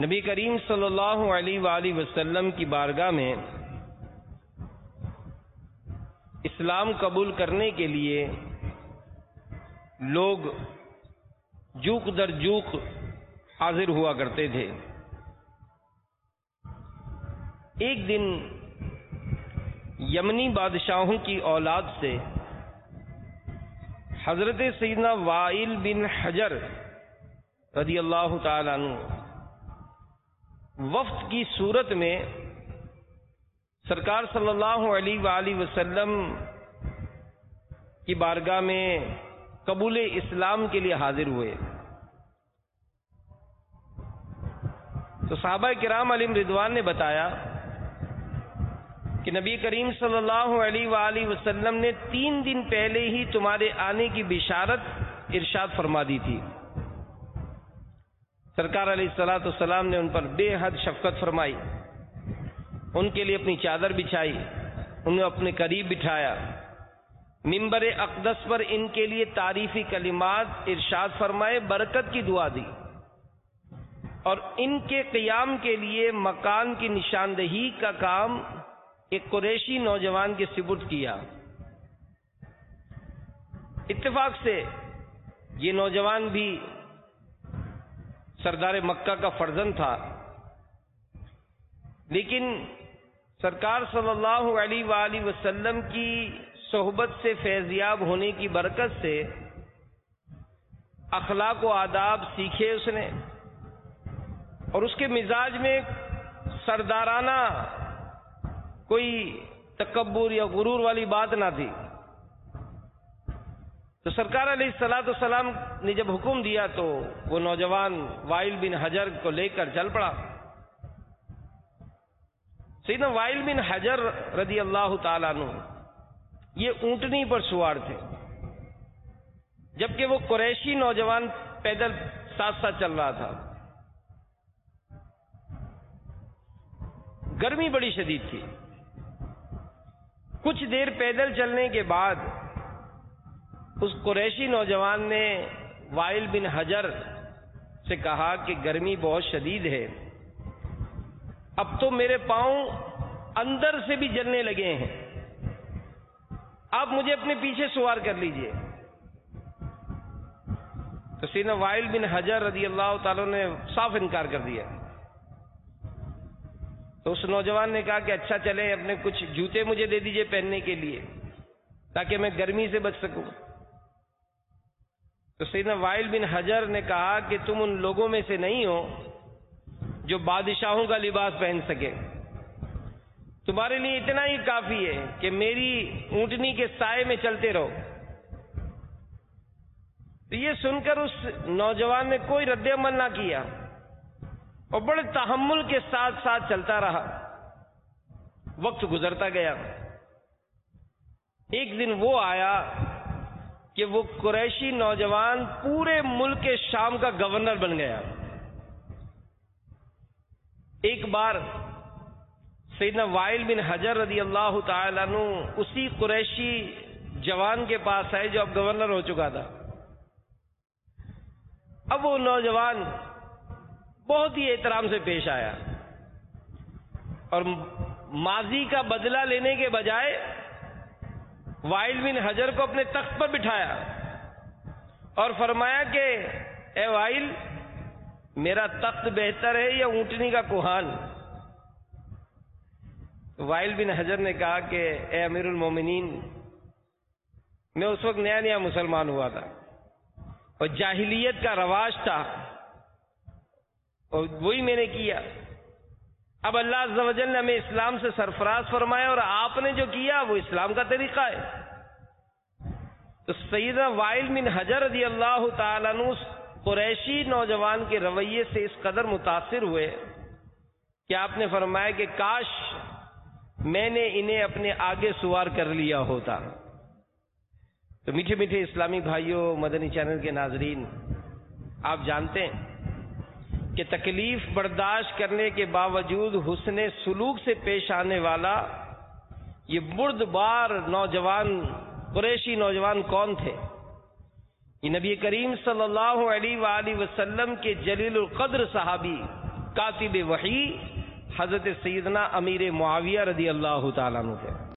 نبی کریم صلی اللہ علیہ وآلہ وسلم کی بارگاہ میں اسلام قبول کرنے کے لیے لوگ جوق در جوق حاضر ہوا کرتے تھے۔ ایک دن یمنی بادشاہوں کی اولاد سے حضرت سیدنا وائل بن حجر رضی اللہ تعالی عنہ وفد کی صورت میں سرکار صلی اللہ علیہ وآلہ وسلم کی بارگاہ میں قبول اسلام کے لیے حاضر ہوئے۔ تو صحابہ کرام علیہم رضوان نے بتایا کہ نبی کریم صلی اللہ علیہ وآلہ وسلم نے 3 دن پہلے ہی تمہارے آنے کی بشارت ارشاد فرما دی تھی۔ سرکار علیہ الصلوۃ والسلام نے ان پر بے حد شفقت فرمائی، ان کے لیے اپنی چادر بچھائی، انہیں اپنے قریب بٹھایا، منبر اقدس پر ان کے لیے تعریفی کلمات ارشاد فرمائے، برکت کی دعا دی اور ان کے قیام کے لیے مکان کی نشاندہی کا کام ایک قریشی نوجوان کے سپرد کیا۔ اتفاق سے یہ نوجوان بھی سردار مکہ کا فرزند تھا، لیکن سرکار صلی اللہ علیہ وآلہ وسلم کی صحبت سے فیضیاب ہونے کی برکت سے اخلاق و آداب سیکھے اس نے، اور اس کے مزاج میں سردارانہ کوئی تکبر یا غرور والی بات نہ تھی۔ تو سرکار علیہ الصلوۃ والسلام نے جب حکم دیا تو وہ نوجوان وائل بن حجر کو لے کر چل پڑا۔ سیدنا وائل بن حجر رضی اللہ تعالیٰ عنہ یہ اونٹنی پر سوار تھے، جبکہ وہ قریشی نوجوان پیدل ساتھ ساتھ چل رہا تھا۔ گرمی بڑی شدید تھی۔ کچھ دیر پیدل چلنے کے بعد اس قریشی نوجوان نے وائل بن حجر سے کہا کہ گرمی بہت شدید ہے، اب تو میرے پاؤں اندر سے بھی جلنے لگے ہیں، آپ مجھے اپنے پیچھے سوار کر لیجئے۔ تو سیدنا وائل بن حجر رضی اللہ تعالیٰ نے صاف انکار کر دیا۔ تو اس نوجوان نے کہا کہ اچھا چلے، اپنے کچھ جوتے مجھے دے دیجئے پہننے کے لیے تاکہ میں گرمی سے بچ سکوں۔ تو سیدنا وائل بن حجر نے کہا کہ تم ان لوگوں میں سے نہیں ہو جو بادشاہوں کا لباس پہن سکے، تمہارے لیے اتنا ہی کافی ہے کہ میری اونٹنی کے سائے میں چلتے رہو۔ تو یہ سن کر اس نوجوان نے کوئی رد عمل نہ کیا اور بڑے تحمل کے ساتھ ساتھ چلتا رہا۔ وقت گزرتا گیا۔ ایک دن وہ آیا کہ وہ قریشی نوجوان پورے ملک شام کا گورنر بن گیا۔ ایک بار سیدنا وائل بن حجر رضی اللہ تعالیٰ عنہ اسی قریشی جوان کے پاس آئے جو اب گورنر ہو چکا تھا۔ اب وہ نوجوان بہت ہی احترام سے پیش آیا اور ماضی کا بدلہ لینے کے بجائے وائل بن حجر کو اپنے تخت پر بٹھایا اور فرمایا کہ اے وائل، میرا تخت بہتر ہے یا اونٹنی کا کوہان؟ وائل بن حجر نے کہا کہ اے امیر المومنین، میں اس وقت نیا نیا مسلمان ہوا تھا اور جاہلیت کا رواج تھا اور وہی میں نے کیا۔ اب اللہ عز و جل نے ہمیں اسلام سے سرفراز فرمایا اور آپ نے جو کیا وہ اسلام کا طریقہ ہے۔ تو سیدنا وائل بن حجر رضی اللہ تعالیٰ عنہ قریشی نوجوان کے رویے سے اس قدر متاثر ہوئے کہ آپ نے فرمایا کہ کاش میں نے انہیں اپنے آگے سوار کر لیا ہوتا۔ تو میٹھے میٹھے اسلامی بھائیوں، مدنی چینل کے ناظرین، آپ جانتے ہیں کہ تکلیف برداشت کرنے کے باوجود حسن سلوک سے پیش آنے والا یہ بردبار نوجوان قریشی نوجوان کون تھے؟ یہ نبی کریم صلی اللہ علیہ وآلہ وسلم کے جلیل القدر صحابی کاتب وحی حضرت سیدنا امیر معاویہ رضی اللہ تعالیٰ عنہ تھے۔